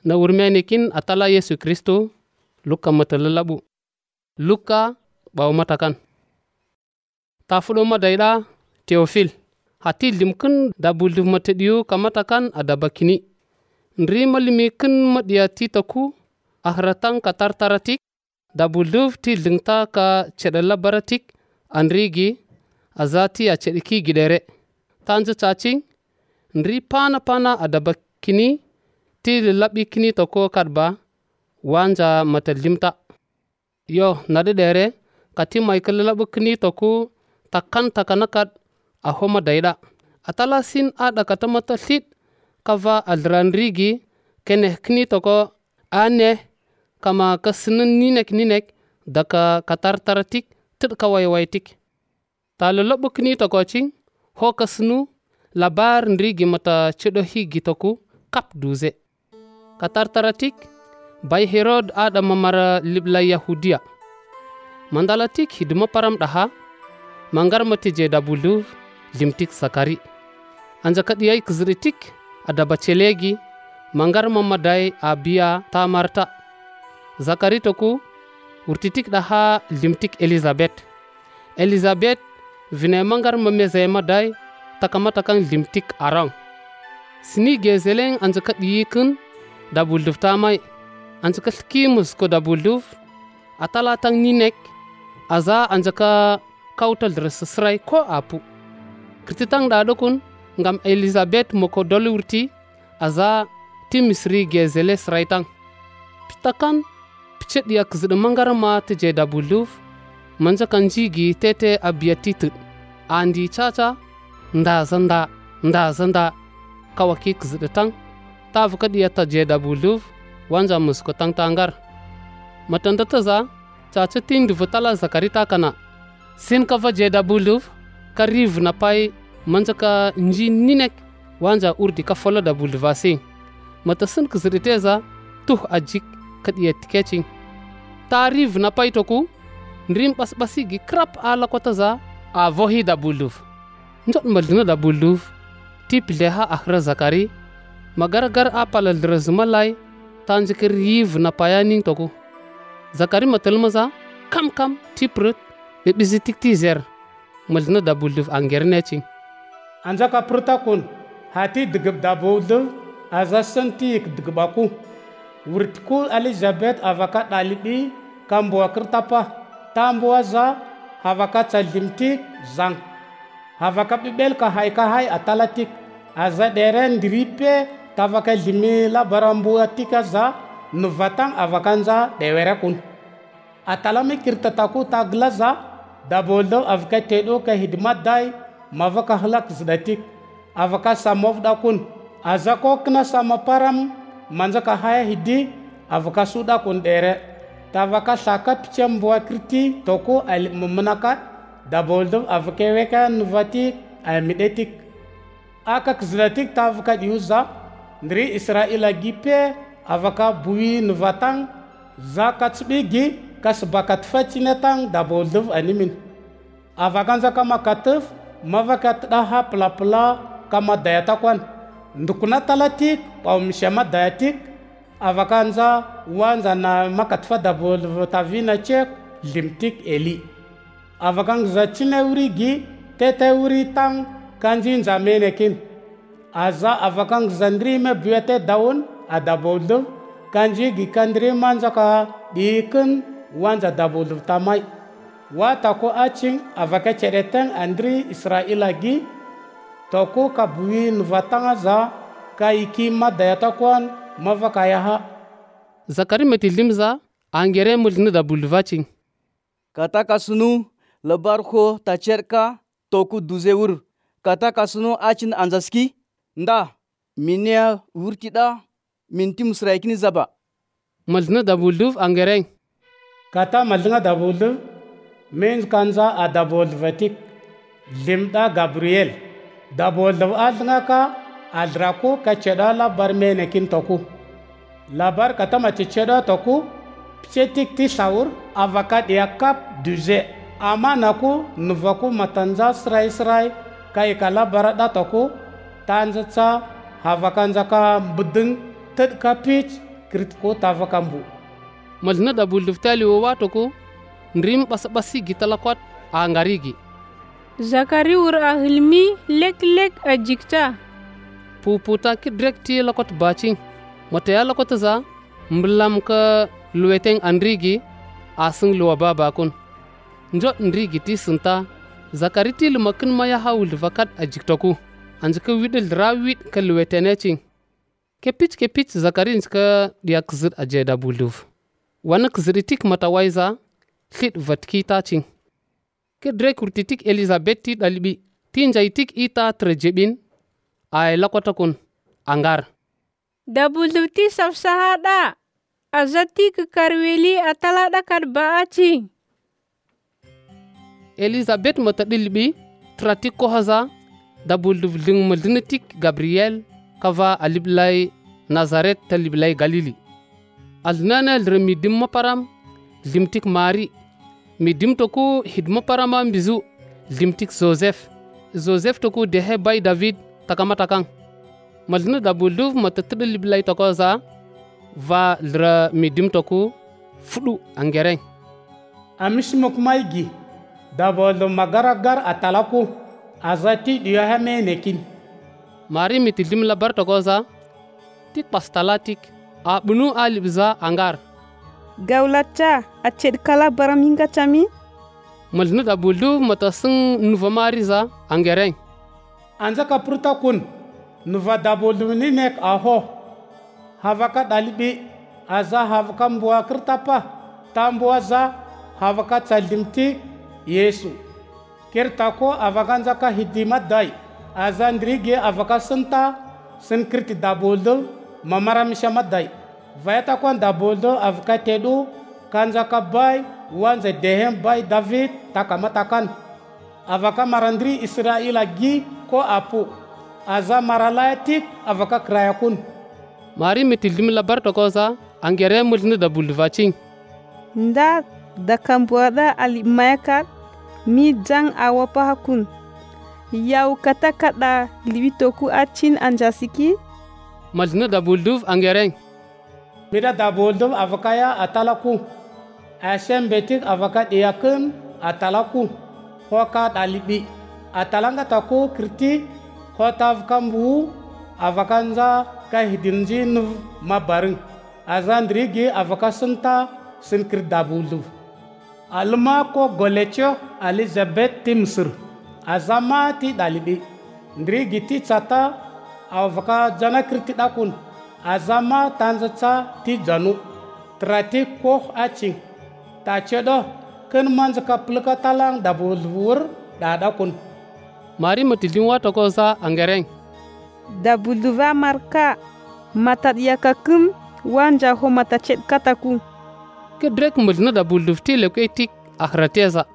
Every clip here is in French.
na urmenikin atala Yesu Kristo luka matalalabu luka baw matakan ta fudo madaida Theophile hati limkin da buldu matadiyo kamatakan adabakini nri malimi kin madiya titaku ahratan katartaratik da buldu ti lingta ka chedala baratik anrigi azati a chediki gidere tanja chaching nri pana adabakini ti labi kini toko kadba wanja matalimta yo nadedere kati Michael labu kini toku takan takanakat ahoma daida atala sin ada kata mata lit kava adranrigi kene kini toko ane kama kasnen ninek daka katartaratik tit kawaiwaitik talolobu kini toko ching ho kasnu labar nrigi mata chedo higi toku kap duze katartaratik bay Herod ada mamara libla Yahudia mandalatik hidma param daha mangar mati jeda bulu limtik sakari anjakat yai kizritik ada bachelegi mangar mamadai abia tamarta zakari toku urtitik daha limtik Elizabeth vine mangar mameze madai takamata kan limtik arang sini gezeleng anjakat yikun da bulduf tamai anjakat kimus ko da bulduf atala tang ninek aza anjaka kautal dressrai ko apu krtitang da dokun ngam Elizabeth moko dolurti aza timisri gezele sraitang pitakan pichet ya kzid mangarama teje da bulduf manja kanjigi tete abiatitu andi chacha nda zanda kawaki kzidtang tavka dia taje da bulduf wanja musko tang tangar matanda taza chacha tin duvutala zakarita kana sin kava jeda bulduf kariv na pai manjaka nji ninek wanja urdi ka folo da buldvasi matasin kzriteza tuh ajik kadiya tikeching tariv na pai toku ndrim basigi krap ala kotaza a vohi da bulduf njot madina da bulduf tip leha akhra zakari magargar apala drazmalai tanjikir yiv na payaning toku zakari matalmaza kam tiprut bizitik tizer malna da bulduf angerneching anjaka prutakun hati digib da bulduf azasantik digbaku wurtku Elizabeth avaka dalibi kambo kirtapa tamboaza havaka chalimtik zang havaka bibel ka hay atalatik aza deren dripe tavaka limila barambu atika za nuvatang avakanza dewerakun atalami kirtataku taglaza daboldo avka tedo ka hidmat dai mavaka halak zdatik avaka samov dakun azako kna samaparam manjaka haya hidi avaka suda kun dere tavaka sakat chambwa kriti toko al mumanaka daboldo avka weka nuvatik amidetik aka kzdatik tavaka diuza ndri Israila gipe avaka bui nuvatang zakatsbigi kasbakat facinetang dabolduv animin avakanza kama katuf mavakat daha pla kama dayatakwan ndukuna talatik pawmishama dayatik avakanza wanza na makatfa dabolduv tavina chek limtik eli avakanza chine urigi tete uri tang kanjin zamenekin aza avakanza ndrime buete daun adabolduv kanji gikandri manjaka diken wanja dabolduv tamai wata ko aching avaka chereteng andri Israila gi toko kabuin vatanga za kaiki madayatakwan mavaka yaha zakari metilimza angere mulni dabuldvaching kata kasunu lebarko tacherka toku duzeur kata kasunu achin anjaski nda minia urtida mintim sraikini zaba malna dabulduv angereng kata malna dabulduv men kanza adabulvatik limda Gabriel dabulduv alnga ka aldraku ka chedala barmenekin toku labar kata machecheda toku pchetik ti saur avaka diakap duze amanaku nuvaku matanza srai kai kala barada toku tanza havakanza ka budung ted kapich kirt ko tava kambu malna da bulduf tali wato ko ndrim basi gitalakwat a ngarigi Zakari wur a hilmi lek a jikta puputa ki direkti lakot bacing mata ya lakot za mblam ka luweteng andrigi asing luwa baba kun njot ndrigi ti sunta Zakari ti lumakin maya hawul vakat a jiktoku anjika widil rawit ka luwetenecing kepich Zakari nska dia kzir a jeda bulduf wana kziritik mata waiza hlit vatki tacing ke drek urtitik Elizabeth ti dalibi tinjaitik ita trejebin ay lakotakun angar da bulduf ti safsahada azati ke karweli atalada kad baaci Elizabeth mata dilibi tratik ko haza da bulduf ling maldinitik Gabriel kava aliblay Nazaret taliblay Galili alnana lremi dimma param limtik Mari midim toku hidma parama mbizu limtik Joseph toku dehe bay David takamatakan malna da bulduf matatid liblay tokoza va lra midim toku fudu angereng amishmok maigi da boldo magaragar atalaku azati diya nekin Mari mitilim labar tokoza tik pastalatik a bunu alibza angar Gaulacha aced kala baram hinga chami malna da bulduf matasing nuva mariza angereng anja kapurta kun nuva da boldo ni nek aho havaka dalibi aza havaka mbua kirtapa tambua za havaka tsalimti Yesu kirtako avakanja ka hidima dai azandrige avaka santa senkirti da boldo mamara mishama dai vayata kon da boldo avaka tedu kanja ka bay wanza dehem bay David takamatakan avaka marandri Israila gi ko apu aza maralatik avaka krayakun Mari mitilim labar tokoza angere mulni da buldvacing nda da kambuada ali mayakat mi jang awapa hakun yau kata libitoku achin anjasiki malna da bulduf angereng mida da boldum avakaya atalaku asem betik avakat yakun atalaku hoka dalibi atalanga taku kriti hotav kambu avakanza kahidinji nuv mabaring azandrigi avakasanta sinkir da boldum alma ko golecho Elizabeth timsur azama ti dalibi ndrigi ti tsata avaka jana kriti dakun azama tanzatsa ti janu trati ko acing ta cedo ken manzaka plaka talang dabulwur dadakun Mari matidin wata kosa angereng dabulduva marka matat yakakum wanja ho matachet kataku ke drek mulna da buldufti lekwetik akhrateza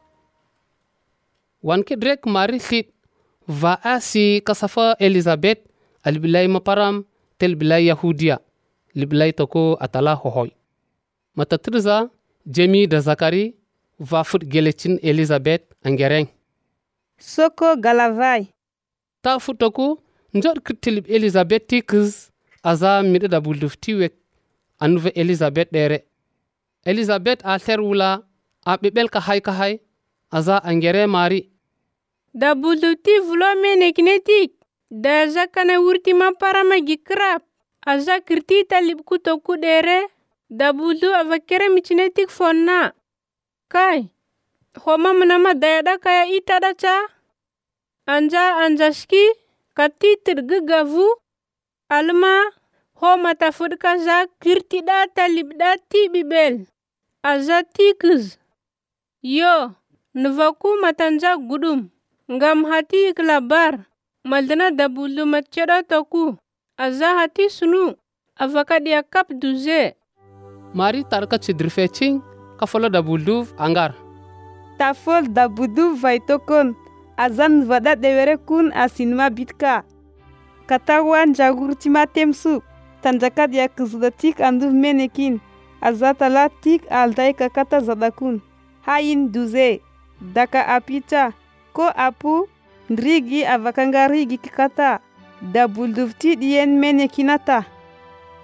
wan ke drek Mari hlit va asi kasafa Elizabeth albilay maparam tel bilay Yahudia libilay toko atala hohoy matatriza Jemi da Zakari va fut gelechin Elizabeth angereng soko galavai ta futoku njor kritilib Elizabeth tikiz aza mida da buldufti wek anuve Elizabeth dere Elizabeth a wula a bibel ka hay aza angere Mari da buldufti vlo mene kinetik da zakana wurti maparama gikrap aza kirti talib kutoku dere da buldu avakere michinetik fonna kai homa manama dayada kaya itada cha anjaski kati tirgigavu alma homa tafudka za kirti da talib da ti bibel aza tikiz yo nuvaku matanja gudum ngam hati iklabar maldana da buldu matcheda toku aza hati sunu avaka dia kap duze Mari tarka chidrifeching kafolo da bulduf angar tafol da budu vaitokon azan vada devere kun asinma bitka katawan jagurtima temsu tanjaka dia kizdatik andu menekin azatala tik aldai kakata zadakun hayin duze daka apita ko apu ndrigi avakangarigi kikata da buldufti dien menekinata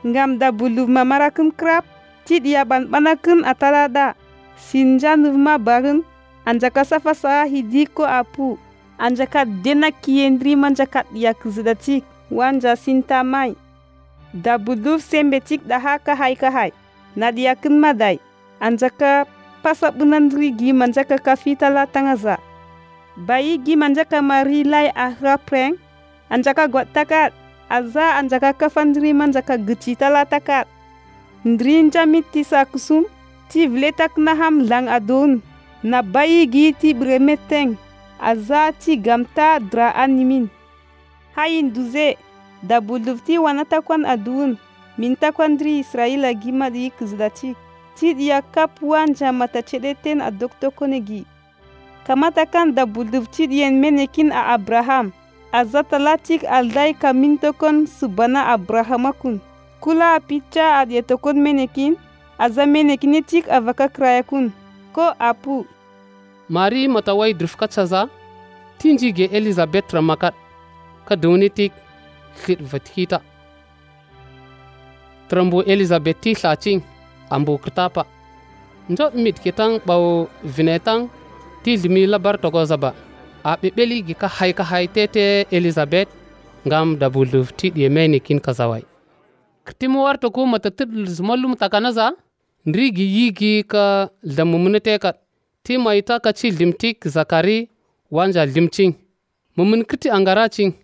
ngam dabuluv ma marakun krap tid ya banbanakun atalada sinjanuf ma barun anjaka safasa hidiko apu anjaka dena kiendri manjaka ya kuzdatik wanja sinta mai dabuluv sembetik daha kahai nadiakun madai anjaka pasabunandri gi manjaka kafitala tangaza bayi gi manjaka mari lai ahrapreng anjaka gwatakat aza anjaka kafandri manjaka gecitala takat ndrin jamit tisa kusum ti vletak naham lang adun na bayi gi ti bremeteng aza ti gamta dra animin hayin duze dabulufti wanatakwan adun mintakwandri Israila gi madi kizdatik ti dia kapwan jamata chedeten adoktokonegi kamata kan dabulufti dien menekin a Abraham azatalatik aldai kamintokon subana Abrahamakun kula picha adietokon menekin aza menekinitik avaka krayakun ko apu Mari matawai drifkatsaza tinjige Elizabeth ramakat kadunitik khit vatkita trambo Elizabeth ti laching ambo krtapa njot mit kitang baw vinetang ti limi labar togo zaba a bebeli gi ka hay tete Elizabeth ngam dabuluf ti di menikin kazawai ktimo warto ko matatir zmalum takanaza ndrigi yigi ka lamumunete ka ti maita ka ci limtik zakari wanja limcing mumun kiti angaracing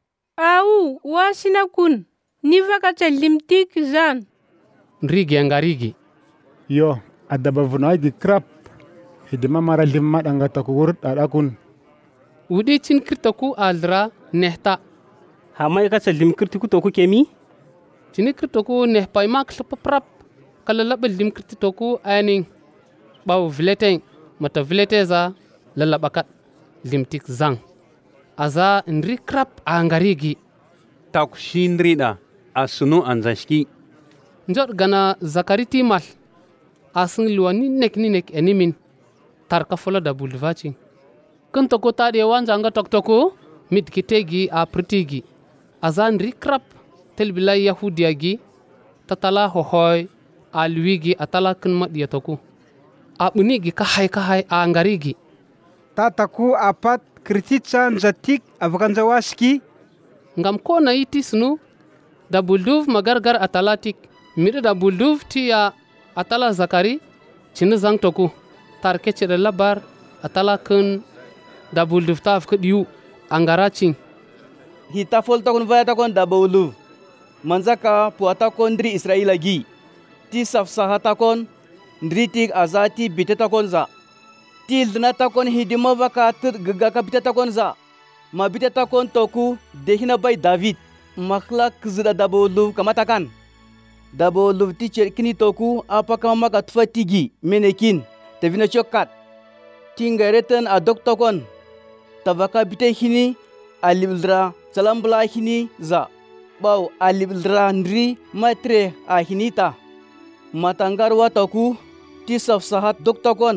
au wasina kun niva ka limtik zan ndrigi angarigi yo adaba vunai di krap hidima mara limma dangata ku wurt adakun udi cin kirtaku aldra nehta hamai ka lim kirtiku to ku kemi cini kirtaku nehpai mak paprap kalalabal lim kirtitoku aning baw vleteng mata vleteza lalabakat limtik zang aza ndri krap angarigi tak shindrida asunu anzashki njot gana zakariti mal asin luwani nek enimin tarka fola da bulvacin kunto ko tade wanjanga toktoko mit kitegi a pritigi azan rikrap telbila yahudiagi tatala hohoy alwigi atala kun madiyatoku abunigi ka hay a ngarigi tataku apat krititsan zatik avakanzawaski ngam ko na iti sunu da bulduv magargar atalatik mire da bulduv tiya atala zakari chinu zang toku tarke chere labar atala kun da bulduv taf kediu angaracing hita folta kon vayata kon da bulduv manzaka puata kon ndri Israila gi ti safsahata kon ndritik azati biteta kon za ti ldnata kon hidima vakat gagaka biteta kon za ma biteta kon toku dehina bay David makhla kzida da bulduv kamatakan dabo luvti cerkini toku apakah maka tfatigi menekin tevina chokat tingareten adok tokon tavaka bite hini alibldra salambla hini za baw alibldra ndri matre a hinita matangarwa toku ti safsahat dok tokon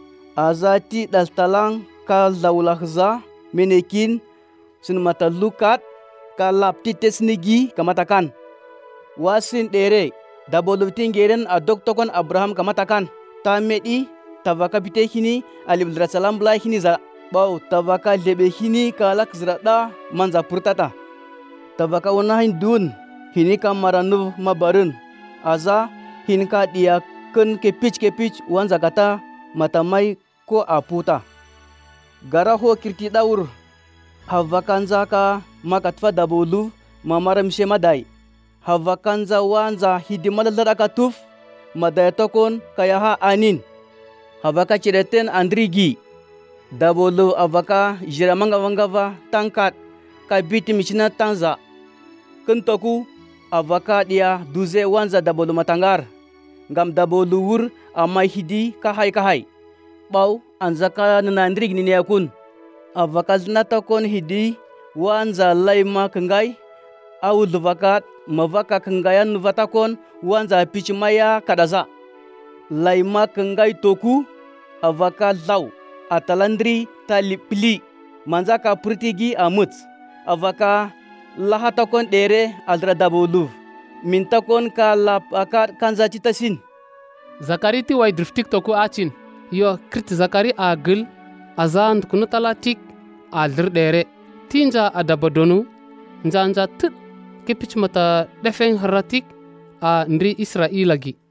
azati daltalang kal daulahza menekin sun mata lukat kalapti tesnigi kamatakan wasin dere dabolutin geren adok tokon Abraham kamatakan tamedi tavaka bite hini alibdra salam bla hini za baw tavaka lebe hini kalak zrada manza purtata tavaka wana hindun hini kamaranu mabarun aza hinka dia kun kepich wanza kata matamai ko aputa gara ho kirti daur havakanza ka makatfa dabolu mamaram shemadai havakanza wanza hidimaladara katuf madayatokon kayaha anin havaka cireten andrigi dabolo avaka jiramanga wangava tangkat kabiti michina tanza kentoku avaka dia duze wanza dabolo matangar ngam dabolo wur amai hidi kahai baw anzaka nanandrig nini akun avaka znatokon hidi wanza laima kengai au luvakat mavaka kengayan nuvatakon wanza pichmaya kadaza laima kengai toku avaka lau atalandri talipli manzaka purtigi amuts avaka lahatakon dere aldra dabolu min takon ka lap akat kanza titasin. Zakari ti way driftik toku acin. Yo krit Zakari a gil azan kunu talatik a lirdere. Tinja adabadonu njanja tut kipich mata defeng haratik a ndri Israel lagi.